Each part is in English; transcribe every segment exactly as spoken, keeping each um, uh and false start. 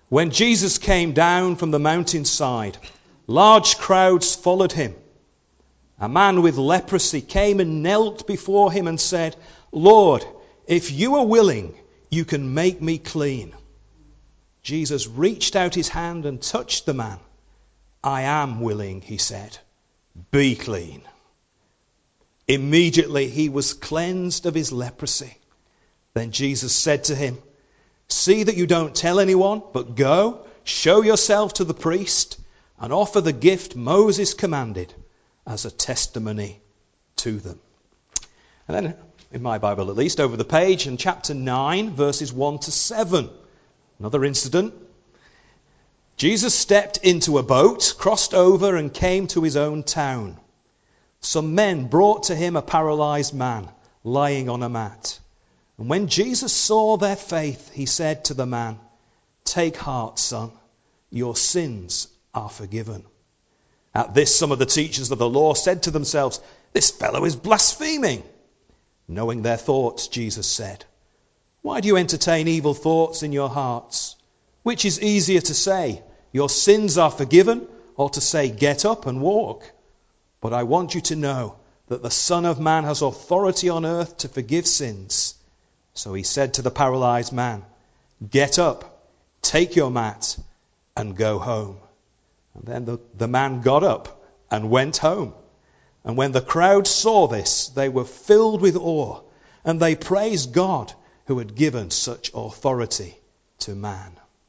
When Jesus came down from the mountainside, large crowds followed him. A man with leprosy came and knelt before him and said, "Lord, if you are willing, you can make me clean." Jesus reached out his hand and touched the man. "I am willing," he said. "Be clean." Immediately he was cleansed of his leprosy. Then Jesus said to him, "See that you don't tell anyone, but go, show yourself to the priest, and offer the gift Moses commanded as a testimony to them." And then, in my Bible at least, over the page in chapter nine, verses one to seven, another incident. Jesus stepped into a boat, crossed over, and came to his own town. Some men brought to him a paralyzed man lying on a mat. And when Jesus saw their faith, he said to the man, "Take heart, son, your sins are forgiven." At this, some of the teachers of the law said to themselves, "This fellow is blaspheming." Knowing their thoughts, Jesus said, "Why do you entertain evil thoughts in your hearts? Which is easier to say, 'Your sins are forgiven,' or to say, 'Get up and walk'? But I want you to know that the Son of Man has authority on earth to forgive sins." So he said to the paralyzed man, "Get up, take your mat, and go home." And then the, the man got up and went home. And when the crowd saw this, they were filled with awe, and they praised God who had given such authority to man.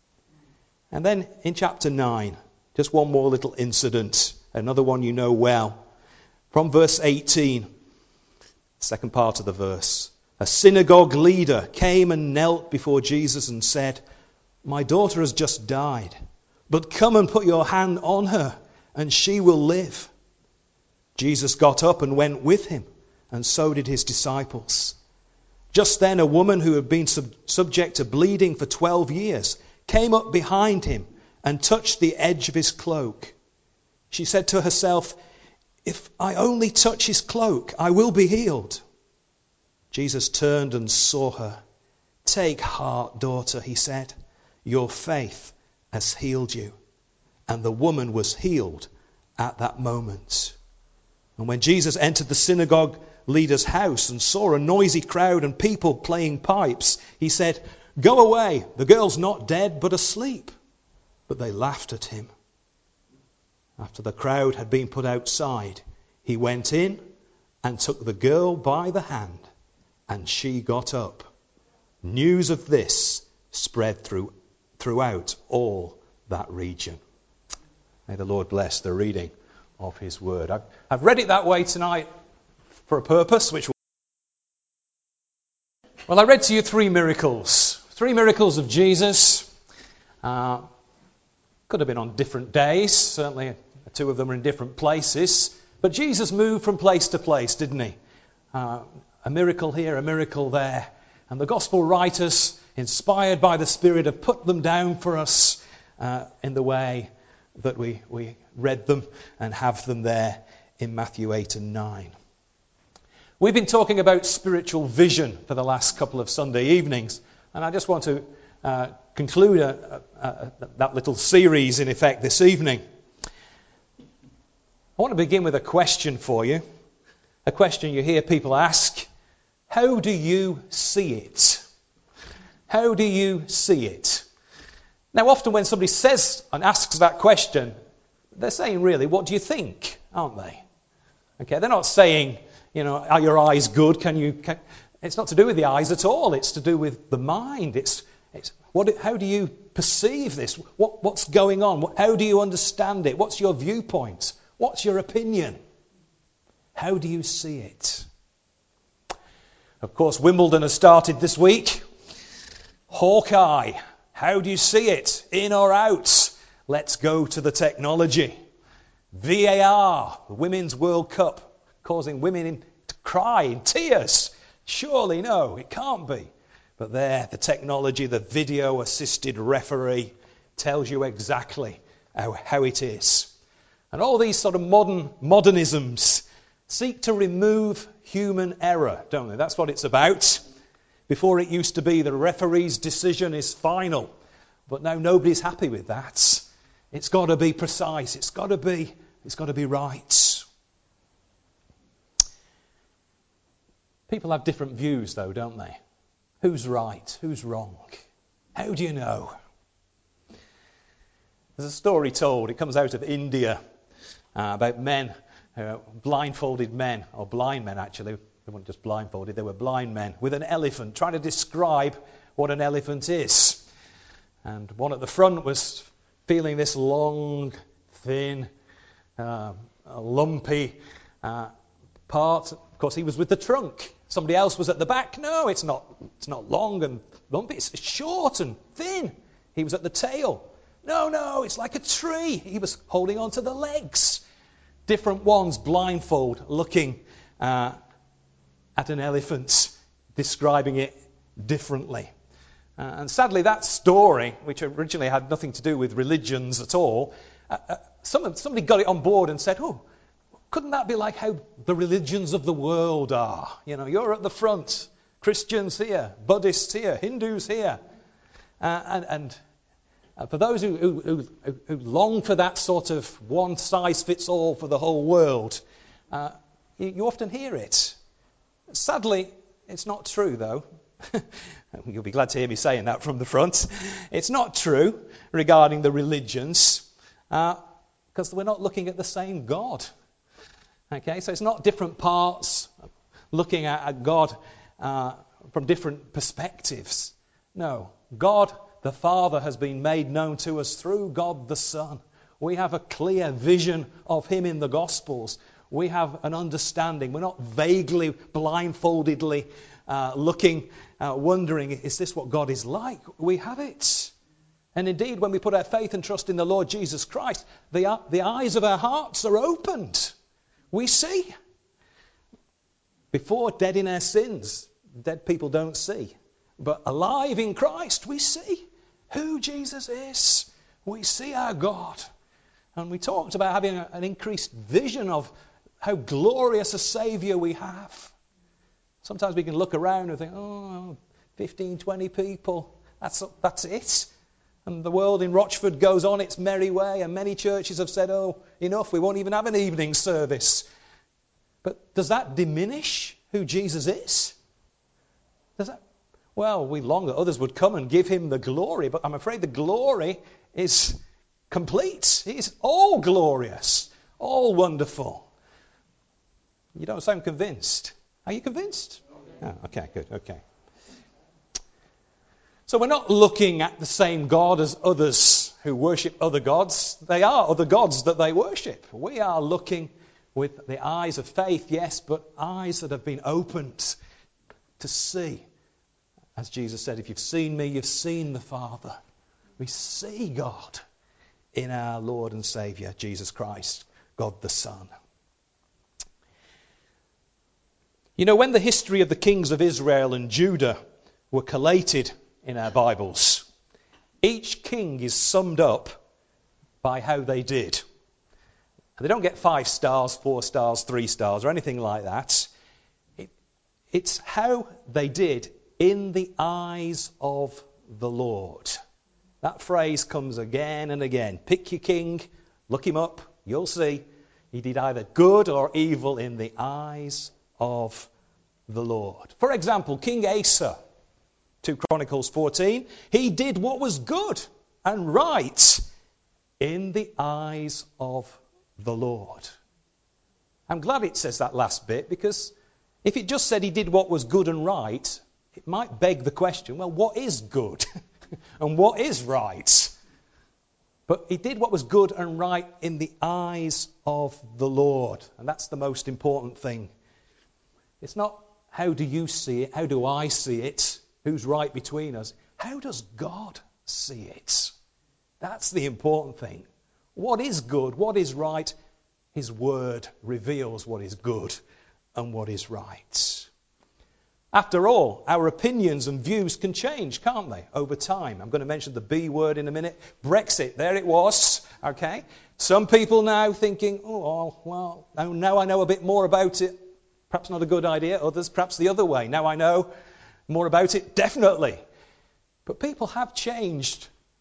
And then in chapter nine, just one more little incident, another one you know well. From verse eighteen, second part of the verse. A synagogue leader came and knelt before Jesus and said, "My daughter has just died, but come and put your hand on her, and she will live." Jesus got up and went with him, and so did his disciples. Just then a woman who had been sub- subject to bleeding for twelve years came up behind him and touched the edge of his cloak. She said to herself, "If I only touch his cloak, I will be healed." Jesus turned and saw her. "Take heart, daughter," he said. "Your faith has healed you." And the woman was healed at that moment. And when Jesus entered the synagogue leader's house and saw a noisy crowd and people playing pipes, he said, "Go away, the girl's not dead but asleep." But they laughed at him. After the crowd had been put outside, he went in and took the girl by the hand, and she got up. News of this spread through, throughout all that region. May the Lord bless the reading of his word. I've, I've read it that way tonight for a purpose, which will... Well, I read to you three miracles. Three miracles of Jesus. Uh, could have been on different days. Certainly two of them are in different places. But Jesus moved from place to place, didn't he? Uh, a miracle here, a miracle there. And the gospel writers, inspired by the Spirit, have put them down for us uh, in the way that we, we read them and have them there in Matthew eight and nine. We've been talking about spiritual vision for the last couple of Sunday evenings, and I just want to uh, conclude a, a, a, that little series in effect this evening. I want to begin with a question for you, a question you hear people ask. How do you see it? How do you see it? Now, often when somebody says and asks that question, they're saying, really, what do you think, aren't they? Okay, they're not saying, you know, are your eyes good? Can you? Can... It's not to do with the eyes at all. It's to do with the mind. It's, it's what? How do you perceive this? What, what's going on? What, how do you understand it? What's your viewpoint? What's your opinion? How do you see it? Of course, Wimbledon has started this week. Hawkeye. How do you see it? In or out? Let's go to the technology. V A R, the Women's World Cup, causing women to cry in tears. Surely no, it can't be. But there, the technology, the video-assisted referee tells you exactly how, how it is. And all these sort of modern modernisms seek to remove human error, don't they? That's what it's about. Before it used to be the referee's decision is final. But now nobody's happy with that. It's got to be precise. It's got to be, it's got to be right. People have different views though, don't they? Who's right? Who's wrong? How do you know? There's a story told, it comes out of India, uh, about men, uh, blindfolded men, or blind men actually, they weren't just blindfolded, they were blind men, with an elephant, trying to describe what an elephant is. And one at the front was feeling this long, thin, uh, lumpy uh, part. Of course, he was with the trunk. Somebody else was at the back. No, it's not, it's not long and lumpy, it's short and thin. He was at the tail. No, no, it's like a tree. He was holding on to the legs. Different ones, blindfold, looking uh, at an elephant, describing it differently. Uh, and sadly, that story, which originally had nothing to do with religions at all, uh, uh, some, somebody got it on board and said, oh, couldn't that be like how the religions of the world are? You know, you're at the front, Christians here, Buddhists here, Hindus here. Uh, and... and Uh, for those who, who, who, who long for that sort of one-size-fits-all for the whole world, uh, you, you often hear it. Sadly, it's not true, though. You'll be glad to hear me saying that from the front. It's not true regarding the religions, because uh, we're not looking at the same God. Okay, so it's not different parts looking at, at God uh, from different perspectives. No, God the Father has been made known to us through God the Son. We have a clear vision of him in the Gospels. We have an understanding. We're not vaguely, blindfoldedly uh, looking, uh, wondering, is this what God is like? We have it. And indeed, when we put our faith and trust in the Lord Jesus Christ, the, the eyes of our hearts are opened. We see. Before, dead in our sins, dead people don't see. But alive in Christ, we see who Jesus is. We see our God. And we talked about having a, an increased vision of how glorious a Saviour we have. Sometimes we can look around and think, oh, fifteen, twenty people, that's, that's it. And the world in Rochford goes on its merry way, and many churches have said, oh, enough, we won't even have an evening service. But does that diminish who Jesus is? Does that? Well, we long that others would come and give him the glory, but I'm afraid the glory is complete. It's all glorious, all wonderful. You don't sound convinced. Are you convinced? Oh, okay, good, okay. So we're not looking at the same God as others who worship other gods. They are other gods that they worship. We are looking with the eyes of faith, yes, but eyes that have been opened to see. As Jesus said, if you've seen me, you've seen the Father. We see God in our Lord and Saviour, Jesus Christ, God the Son. You know, when the history of the kings of Israel and Judah were collated in our Bibles, each king is summed up by how they did. They don't get five stars, four stars, three stars, or anything like that. It, it's how they did in the eyes of the Lord. That phrase comes again and again. Pick your king, look him up, you'll see. He did either good or evil in the eyes of the Lord. For example, King Asa, two Chronicles fourteen, he did what was good and right in the eyes of the Lord. I'm glad it says that last bit, because if it just said he did what was good and right, it might beg the question, well, what is good and what is right? But he did what was good and right in the eyes of the Lord. And that's the most important thing. It's not how do you see it, how do I see it, who's right between us. How does God see it? That's the important thing. What is good, what is right? His word reveals what is good and what is right. After all, our opinions and views can change, can't they, over time? I'm going to mention the B word in a minute. Brexit, there it was, okay? Some people now thinking, oh, well, now I know a bit more about it. Perhaps not a good idea. Others, perhaps the other way. Now I know more about it, definitely. But people have changed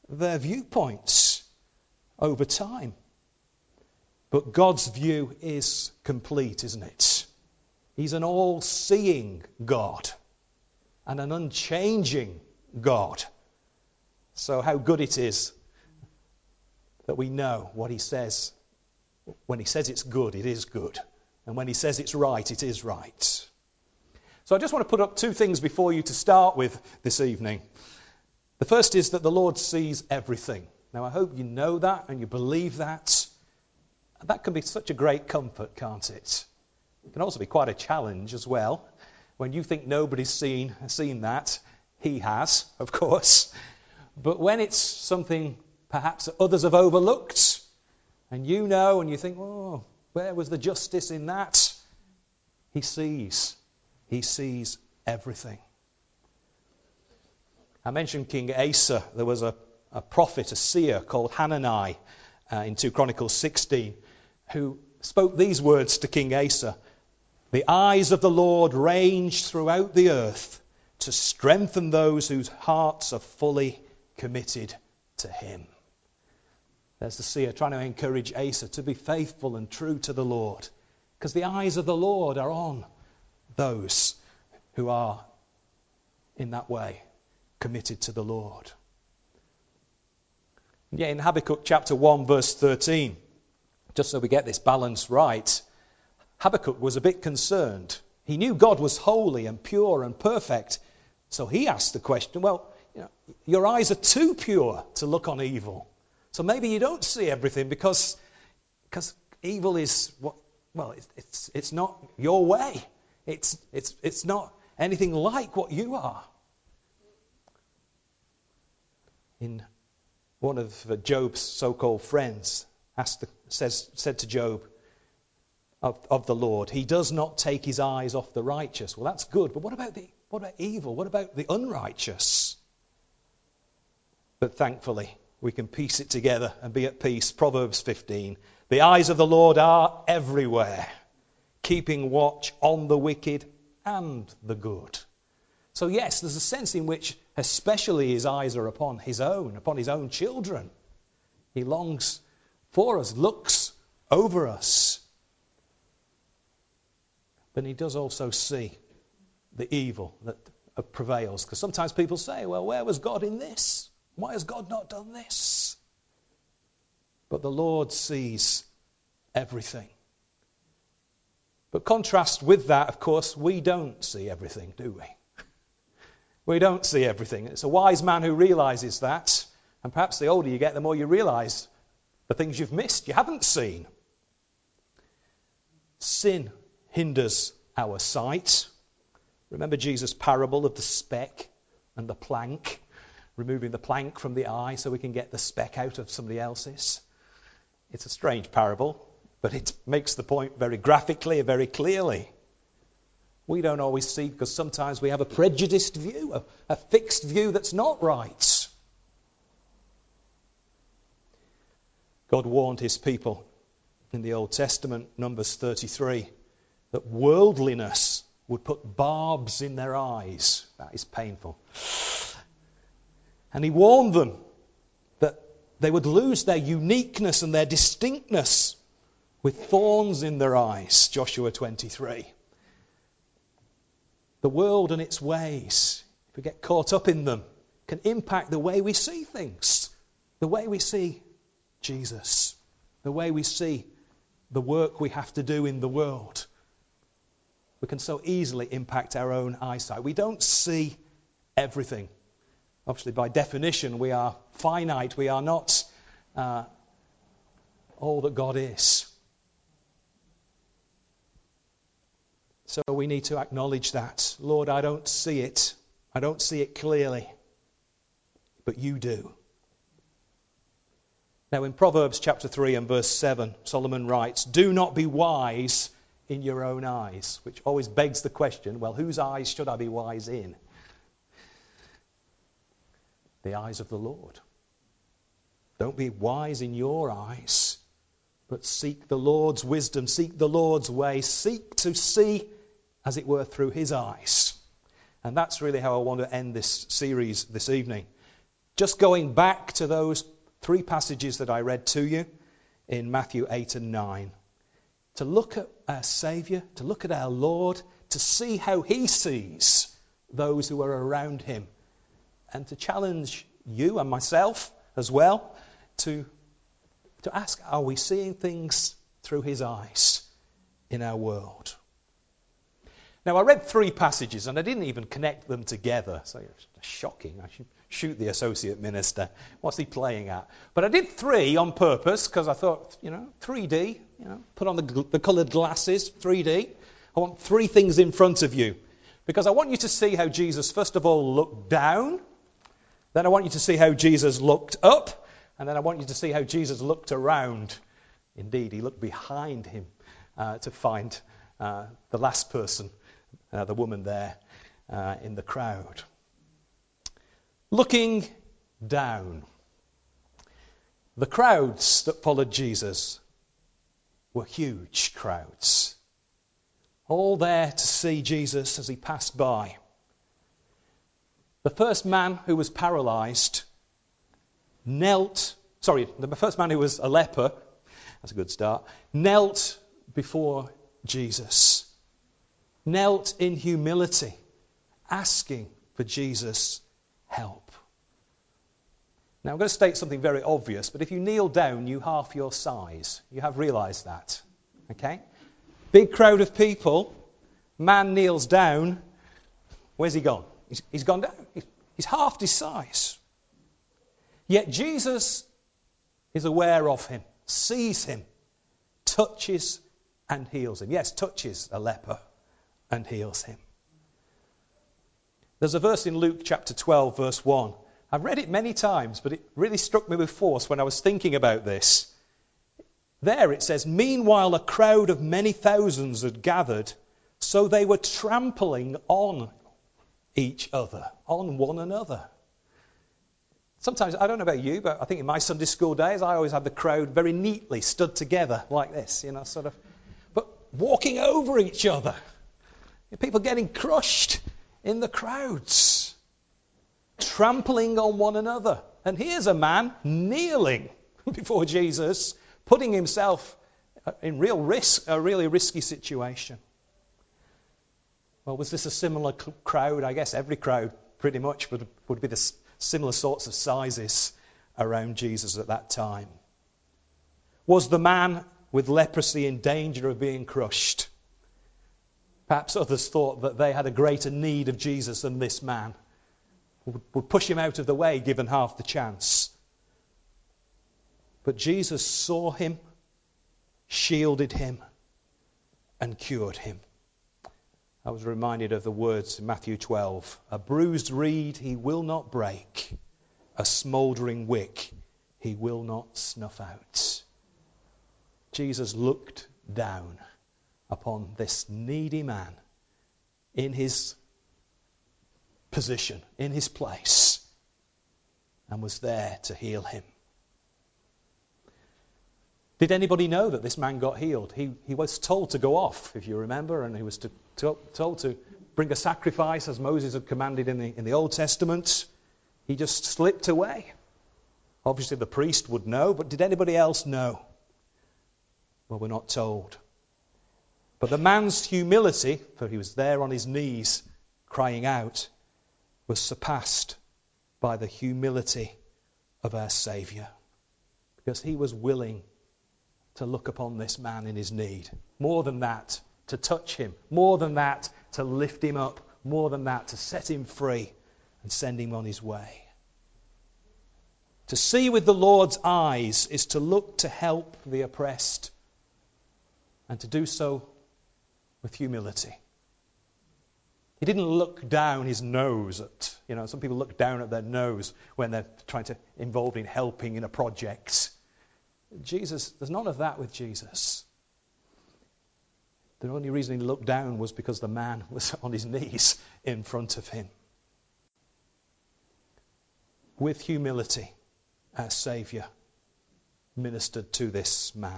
their viewpoints over time. But God's view is complete, isn't it? He's an all-seeing God and an unchanging God. So how good it is that we know what he says. When he says it's good, it is good. And when he says it's right, it is right. So I just want to put up two things before you to start with this evening. The first is that the Lord sees everything. Now I hope you know that and you believe that. That can be such a great comfort, can't it? It can also be quite a challenge as well. When you think nobody's seen, seen that, he has, of course. But when it's something perhaps that others have overlooked, and you know, and you think, oh, where was the justice in that? He sees. He sees everything. I mentioned King Asa. There was a, a prophet, a seer called Hanani uh, in Second Chronicles sixteen, who spoke these words to King Asa. The eyes of the Lord range throughout the earth to strengthen those whose hearts are fully committed to him. There's the seer trying to encourage Asa to be faithful and true to the Lord, because the eyes of the Lord are on those who are in that way committed to the Lord. And yet in Habakkuk chapter one verse thirteen, just so we get this balance right, Habakkuk was a bit concerned. He knew God was holy and pure and perfect. So he asked the question, well, you know, your eyes are too pure to look on evil. So maybe you don't see everything because, because evil is, what, well, it's, it's, it's not your way. It's, it's, it's not anything like what you are. In one of Job's so-called friends asked the, says, said to Job, Of, of the Lord, he does not take his eyes off the righteous. Well, that's good, but what about the what about evil? What about the unrighteous? But thankfully, we can piece it together and be at peace. Proverbs fifteen. The eyes of the Lord are everywhere, keeping watch on the wicked and the good. So yes, there's a sense in which especially his eyes are upon his own, upon his own children. He longs for us, looks over us. But he does also see the evil that prevails. Because sometimes people say, well, where was God in this? Why has God not done this? But the Lord sees everything. But contrast with that, of course, we don't see everything, do we? We don't see everything. It's a wise man who realizes that. And perhaps the older you get, the more you realize the things you've missed, you haven't seen. Sin hinders our sight. Remember Jesus' parable of the speck and the plank, removing the plank from the eye so we can get the speck out of somebody else's. It's a strange parable, but it makes the point very graphically and very clearly. We don't always see because sometimes we have a prejudiced view, a, a fixed view that's not right. God warned his people in the Old Testament, Numbers thirty-three, that worldliness would put barbs in their eyes. That is painful. And he warned them that they would lose their uniqueness and their distinctness with thorns in their eyes. Joshua twenty-three. The world and its ways, if we get caught up in them, can impact the way we see things, the way we see Jesus, the way we see the work we have to do in the world. We can so easily impact our own eyesight. We don't see everything. Obviously, by definition, we are finite. We are not uh, all that God is. So we need to acknowledge that. Lord, I don't see it. I don't see it clearly. But you do. Now in Proverbs chapter three and verse seven, Solomon writes, do not be wise in your own eyes, which always begs the question, well, whose eyes should I be wise in? The eyes of the Lord. Don't be wise in your eyes, but seek the Lord's wisdom, seek the Lord's way, seek to see, as it were, through his eyes. And that's really how I want to end this series this evening. Just going back to those three passages that I read to you in Matthew eight and nine, to look at our Saviour, to look at our Lord, to see how he sees those who are around him, and to challenge you and myself as well to, to ask, are we seeing things through his eyes in our world? Now, I read three passages and I didn't even connect them together, so it's shocking. I should shoot the associate minister. What's he playing at? But I did three on purpose because I thought, you know, three D, you know, put on the, the coloured glasses, three D. I want three things in front of you because I want you to see how Jesus, first of all, looked down. Then I want you to see how Jesus looked up. And then I want you to see how Jesus looked around. Indeed, he looked behind him uh, to find uh, the last person, uh, the woman there uh, in the crowd. Looking down. The crowds that followed Jesus were huge crowds. All there to see Jesus as he passed by. The first man who was paralyzed knelt, sorry, the first man who was a leper, that's a good start, knelt before Jesus. Knelt in humility, asking for Jesus' help. Now I'm going to state something very obvious, but if you kneel down, you half your size. You have realized that. Okay? Big crowd of people, man kneels down, where's he gone? He's, he's gone down. He's, he's halved his size. Yet Jesus is aware of him, sees him, touches and heals him. Yes, touches a leper and heals him. There's a verse in Luke chapter twelve, verse one. I've read it many times, but it really struck me with force when I was thinking about this. There it says, meanwhile a crowd of many thousands had gathered, so they were trampling on each other, on one another. Sometimes, I don't know about you, but I think in my Sunday school days, I always had the crowd very neatly stood together like this, you know, sort of, but walking over each other. People getting crushed in the crowds, trampling on one another. And here's a man kneeling before Jesus, putting himself in real risk, a really risky situation. Well, was this a similar crowd? I guess every crowd pretty much would, would be the similar sorts of sizes around Jesus at that time. Was the man with leprosy in danger of being crushed? Perhaps others thought that they had a greater need of Jesus than this man, would, would push him out of the way given half the chance. But Jesus saw him, shielded him, and cured him. I was reminded of the words in Matthew twelve. A bruised reed he will not break. A smouldering wick he will not snuff out. Jesus looked down upon this needy man in his position, in his place, and was there to heal him. Did anybody know that this man got healed? He, he was told to go off, if you remember, and he was to, to, told to bring a sacrifice as Moses had commanded in the, in the Old Testament. He just slipped away. Obviously the priest would know, but did anybody else know? Well, we're not told. But the man's humility, for he was there on his knees crying out, was surpassed by the humility of our Saviour. Because he was willing to look upon this man in his need. More than that, to touch him. More than that, to lift him up. More than that, to set him free and send him on his way. To see with the Lord's eyes is to look to help the oppressed, and to do so with humility. He didn't look down his nose at, you know, some people look down at their nose when they're trying to involved in helping in a project. Jesus, there's none of that with Jesus. The only reason he looked down was because the man was on his knees in front of him. With humility, our Saviour ministered to this man.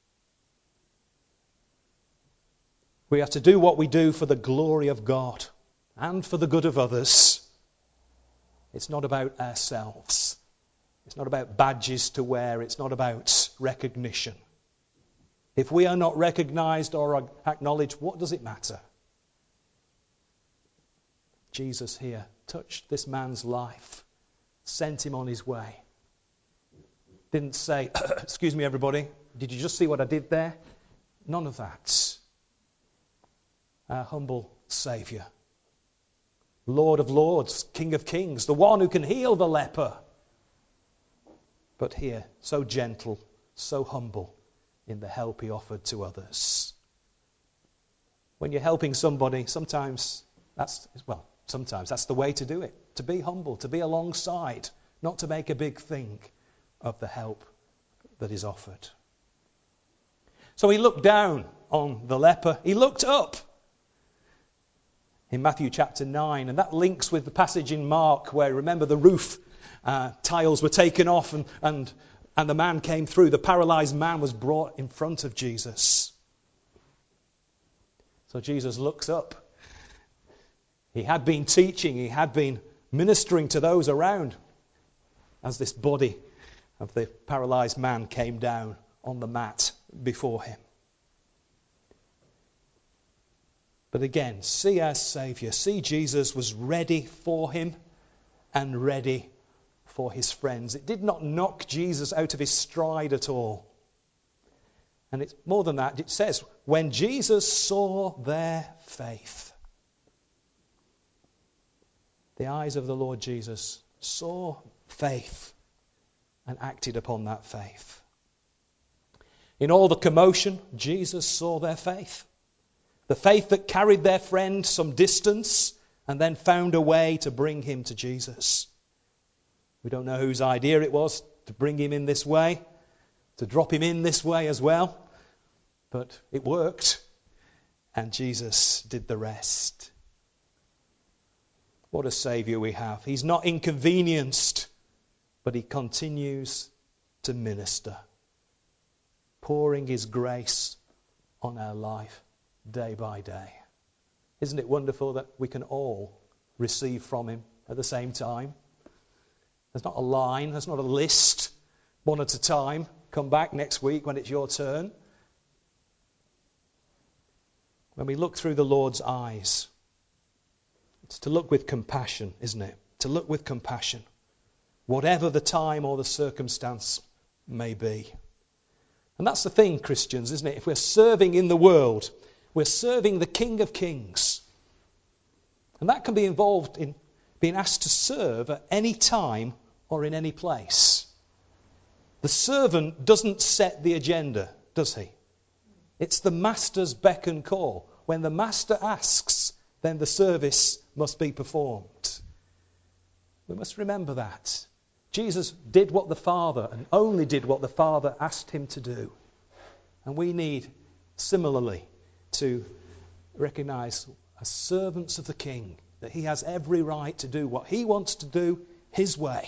We have to do what we do for the glory of God and for the good of others. It's not about ourselves. It's not about badges to wear. It's not about recognition. If we are not recognized or acknowledged, what does it matter? Jesus here touched this man's life, sent him on his way. Didn't say, excuse me everybody, did you just see what I did there? None of that. Our humble Saviour, Lord of Lords, King of Kings, the one who can heal the leper. But here, so gentle, so humble in the help he offered to others. When you're helping somebody, sometimes that's, well, sometimes that's the way to do it. To be humble, to be alongside, not to make a big thing of the help that is offered. So he looked down on the leper. He looked up in Matthew chapter nine, and that links with the passage in Mark where, remember, the roof uh, tiles were taken off and, and, and the man came through. The paralyzed man was brought in front of Jesus. So Jesus looks up. He had been teaching, he had been ministering to those around as this body of the paralyzed man came down on the mat before him. But again, see our Saviour, see Jesus was ready for him and ready for his friends. It did not knock Jesus out of his stride at all. And it's more than that. It says, when Jesus saw their faith, the eyes of the Lord Jesus saw faith and acted upon that faith. In all the commotion, Jesus saw their faith. The faith that carried their friend some distance and then found a way to bring him to Jesus. We don't know whose idea it was to bring him in this way, to drop him in this way as well. But it worked, and Jesus did the rest. What a Saviour we have. He's not inconvenienced, but he continues to minister, pouring his grace on our life day by day. Isn't it wonderful that we can all receive from him at the same time? There's not a line, there's not a list, one at a time. Come back next week when it's your turn. When we look through the Lord's eyes, it's to look with compassion, isn't it? To look with compassion, whatever the time or the circumstance may be. And that's the thing, Christians, isn't it? If we're serving in the world, we're serving the King of Kings. And that can be involved in being asked to serve at any time or in any place. The servant doesn't set the agenda, does he? It's the master's beck and call. When the master asks, then the service must be performed. We must remember that. Jesus did what the Father, and only did what the Father asked him to do. And we need, similarly, to recognize as servants of the King that he has every right to do what he wants to do his way.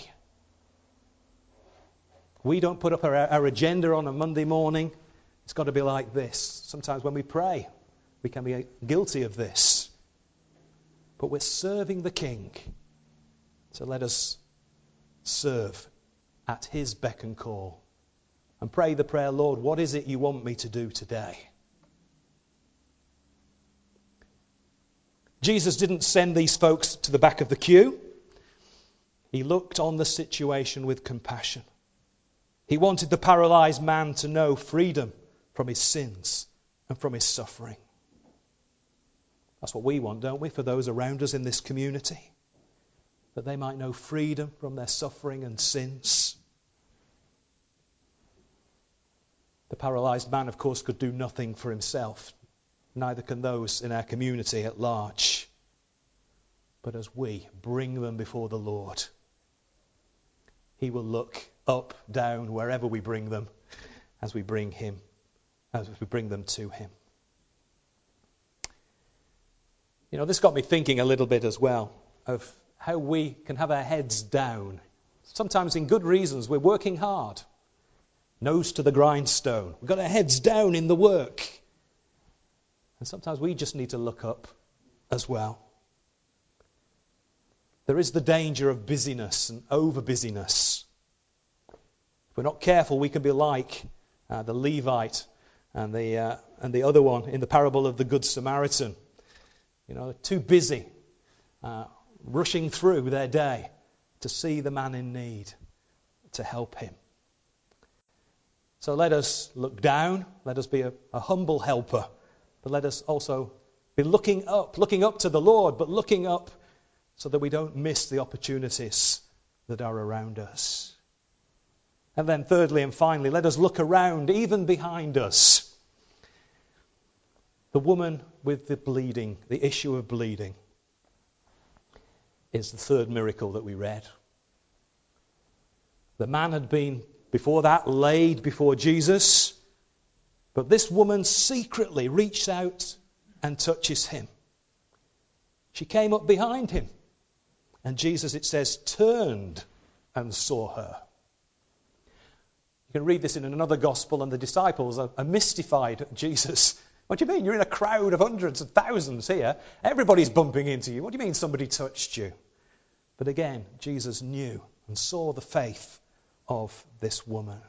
We don't put up our, our agenda on a Monday morning. It's got to be like this. Sometimes when we pray, we can be guilty of this. But we're serving the King. So let us serve at his beck and call. And pray the prayer, Lord, what is it you want me to do today? Jesus didn't send these folks to the back of the queue. He looked on the situation with compassion. He wanted the paralyzed man to know freedom from his sins and from his suffering. That's what we want, don't we, for those around us in this community? That they might know freedom from their suffering and sins. The paralyzed man, of course, could do nothing for himself. Neither can those in our community at large. But as we bring them before the Lord, he will look up, down, wherever we bring them, as we bring him, as we bring them to him. You know, this got me thinking a little bit as well of how we can have our heads down. Sometimes in good reasons, we're working hard. Nose to the grindstone. We've got our heads down in the work. And sometimes we just need to look up as well. There is the danger of busyness and over-busyness. If we're not careful, we can be like uh, the Levite and the uh, and the other one in the parable of the Good Samaritan. You know, too busy, uh, rushing through their day to see the man in need, to help him. So let us look down, let us be a, a humble helper, but let us also be looking up, looking up to the Lord, but looking up so that we don't miss the opportunities that are around us. And then thirdly and finally, let us look around, even behind us. The woman with the bleeding, the issue of bleeding, is the third miracle that we read. The man had been, before that, laid before Jesus, but this woman secretly reached out and touches him. She came up behind him, and Jesus, it says, turned and saw her. You can read this in another gospel, and the disciples are, are mystified at Jesus. What do you mean? You're in a crowd of hundreds of thousands here. Everybody's bumping into you. What do you mean somebody touched you? But again, Jesus knew and saw the faith of this woman.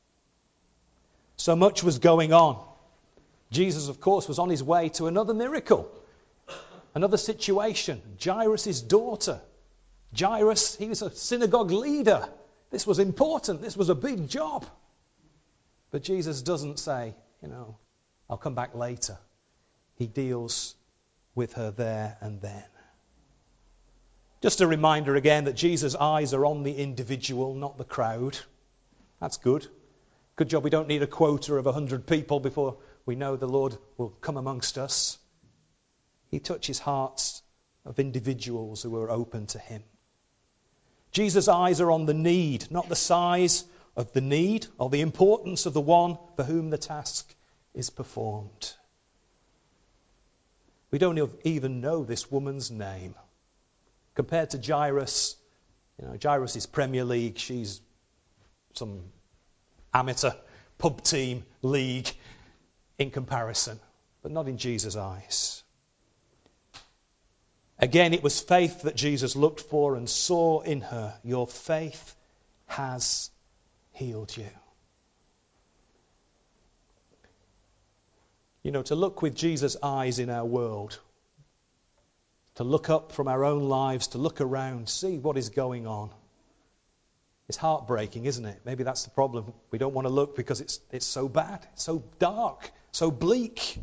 So much was going on. Jesus, of course, was on his way to another miracle, another situation. Jairus' daughter. Jairus, he was a synagogue leader. This was important. This was a big job. But Jesus doesn't say, you know, I'll come back later. He deals with her there and then. Just a reminder again that Jesus' eyes are on the individual, not the crowd. That's good. Good job we don't need a quota of a hundred people before we know the Lord will come amongst us. He touches hearts of individuals who are open to him. Jesus' eyes are on the need, not the size of the need or the importance of the one for whom the task is performed. We don't even know this woman's name. Compared to Jairus, you know, Jairus is Premier League, she's some amateur pub team league in comparison, but not in Jesus' eyes. Again, it was faith that Jesus looked for and saw in her. Your faith has healed you. You know, to look with Jesus' eyes in our world, to look up from our own lives, to look around, see what is going on. It's heartbreaking, isn't it? Maybe that's the problem. We don't want to look because it's it's so bad, it's so dark, so bleak.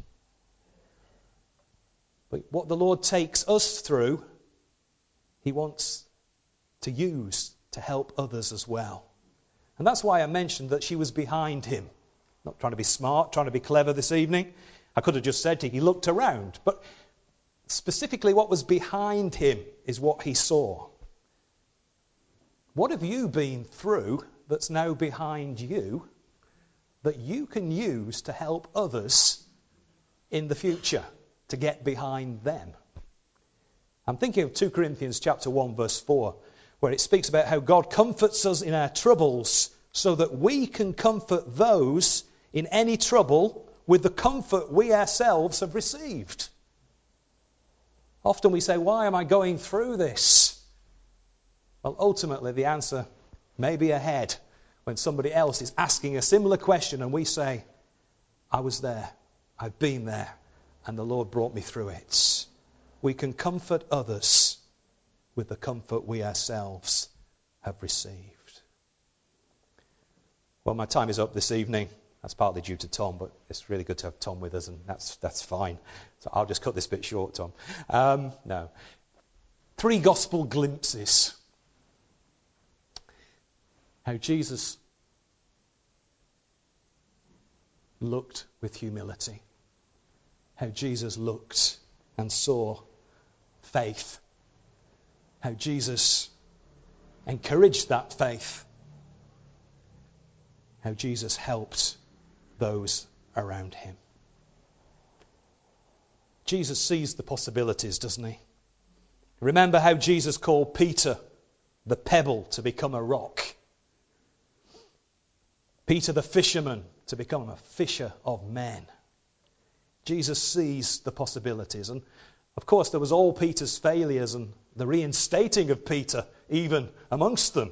But what the Lord takes us through, he wants to use to help others as well. And that's why I mentioned that she was behind him. Not trying to be smart, trying to be clever this evening. I could have just said to you, he looked around. But specifically what was behind him is what he saw. What have you been through that's now behind you that you can use to help others in the future, to get behind them? I'm thinking of two Corinthians chapter one verse four, where it speaks about how God comforts us in our troubles so that we can comfort those in any trouble with the comfort we ourselves have received. Often we say, why am I going through this? Well, ultimately the answer may be ahead when somebody else is asking a similar question and we say, I was there, I've been there, and the Lord brought me through it. We can comfort others with the comfort we ourselves have received. Well, my time is up this evening. That's partly due to Tom, but it's really good to have Tom with us, and that's that's fine. So I'll just cut this bit short, Tom. Um, no. Three gospel glimpses. How Jesus looked with humility. How Jesus looked and saw faith. How Jesus encouraged that faith. How Jesus helped those around him. Jesus sees the possibilities, doesn't he? Remember how Jesus called Peter the pebble to become a rock. Peter the fisherman to become a fisher of men. Jesus sees the possibilities. And Of course, there was all Peter's failures and the reinstating of Peter even amongst them.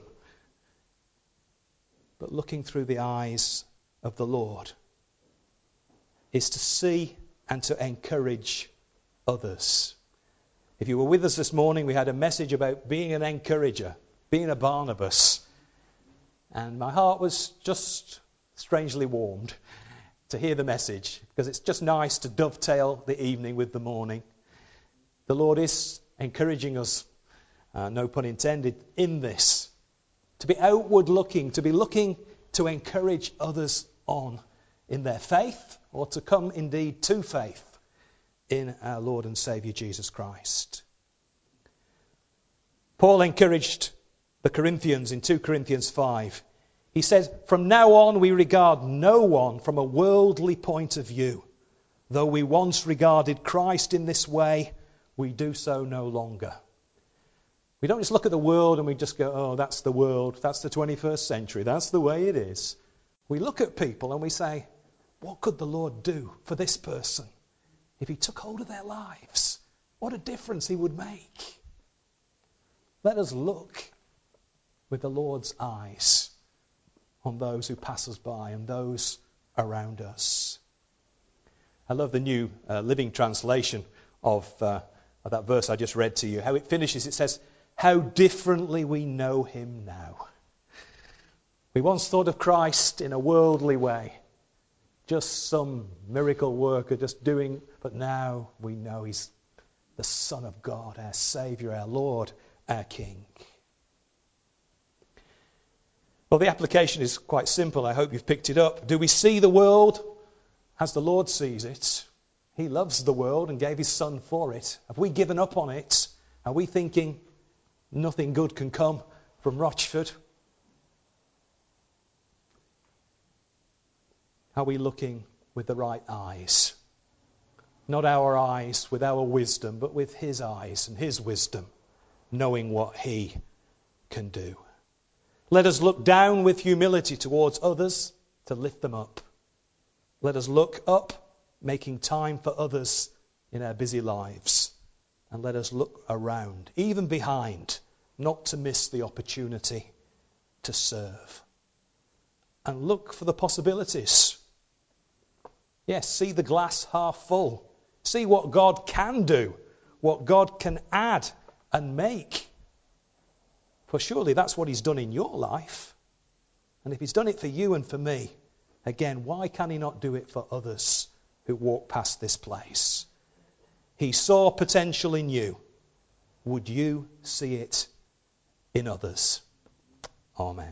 But looking through the eyes of the Lord is to see and to encourage others. If you were with us this morning, we had a message about being an encourager, being a Barnabas. And my heart was just strangely warmed to hear the message, because it's just nice to dovetail the evening with the morning. The Lord is encouraging us, uh, no pun intended, in this. To be outward looking, to be looking to encourage others on in their faith, or to come indeed to faith in our Lord and Saviour Jesus Christ. Paul encouraged the Corinthians in two Corinthians five. He says, "From now on we regard no one from a worldly point of view. Though we once regarded Christ in this way, we do so no longer." We don't just look at the world and we just go, oh, that's the world, that's the twenty-first century, that's the way it is. We look at people and we say, what could the Lord do for this person if he took hold of their lives? What a difference he would make. Let us look with the Lord's eyes on those who pass us by and those around us. I love the New uh, Living Translation of, uh, of that verse I just read to you. How it finishes, it says, "How differently we know him now." We once thought of Christ in a worldly way, just some miracle worker, just doing, but now we know he's the Son of God, our Saviour, our Lord, our King. Well, the application is quite simple. I hope you've picked it up. Do we see the world as the Lord sees it? He loves the world and gave his Son for it. Have we given up on it? Are we thinking nothing good can come from Rochford? Are we looking with the right eyes? Not our eyes with our wisdom, but with his eyes and his wisdom, knowing what he can do. Let us look down with humility towards others to lift them up. Let us look up, making time for others in our busy lives. And let us look around, even behind, not to miss the opportunity to serve. And look for the possibilities. Yes, see the glass half full. See what God can do, what God can add and make. For surely that's what he's done in your life. And if he's done it for you and for me, again, why can he not do it for others who walk past this place? He saw potential in you. Would you see it in others? Amen.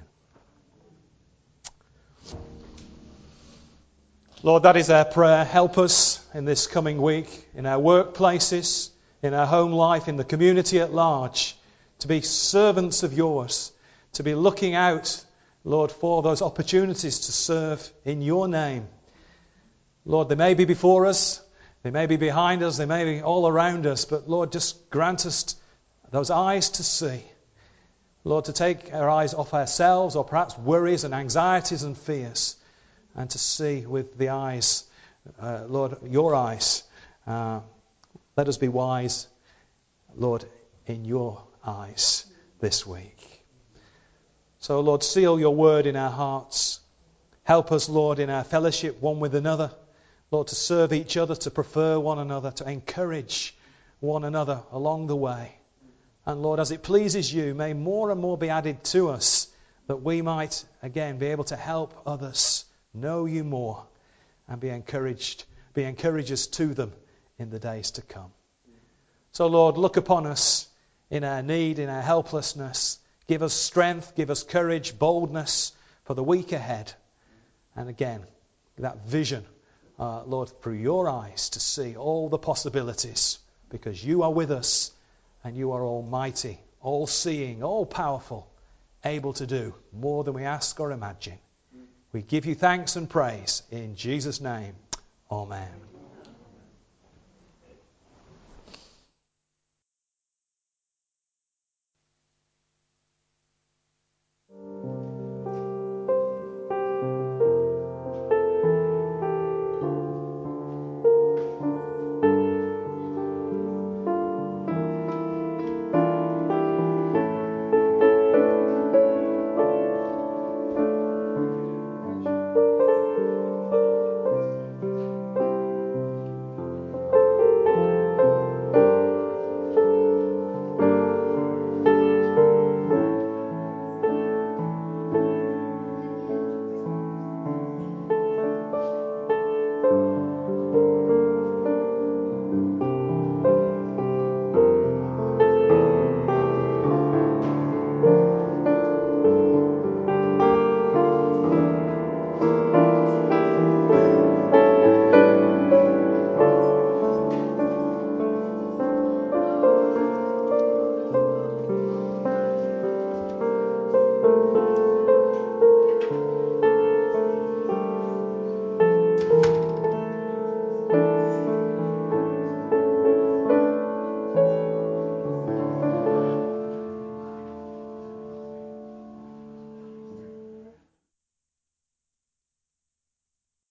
Lord, that is our prayer. Help us in this coming week, in our workplaces, in our home life, in the community at large, to be servants of yours, to be looking out, Lord, for those opportunities to serve in your name. Lord, they may be before us, they may be behind us, they may be all around us, but Lord, just grant us those eyes to see. Lord, to take our eyes off ourselves or perhaps worries and anxieties and fears, and to see with the eyes, uh, Lord, your eyes. Uh, let us be wise, Lord, in your eyes this week. So, Lord, seal your word in our hearts. Help us, Lord, in our fellowship one with another. Lord, to serve each other, to prefer one another, to encourage one another along the way. And Lord, as it pleases you, may more and more be added to us, that we might, again, be able to help others know you more and be encouraged, be encouragers to them in the days to come. So, Lord, look upon us in our need, in our helplessness. Give us strength, give us courage, boldness for the week ahead. And again, that vision, uh, Lord, through your eyes to see all the possibilities, because you are with us and you are almighty, all-seeing, all-powerful, able to do more than we ask or imagine. We give you thanks and praise in Jesus' name. Amen.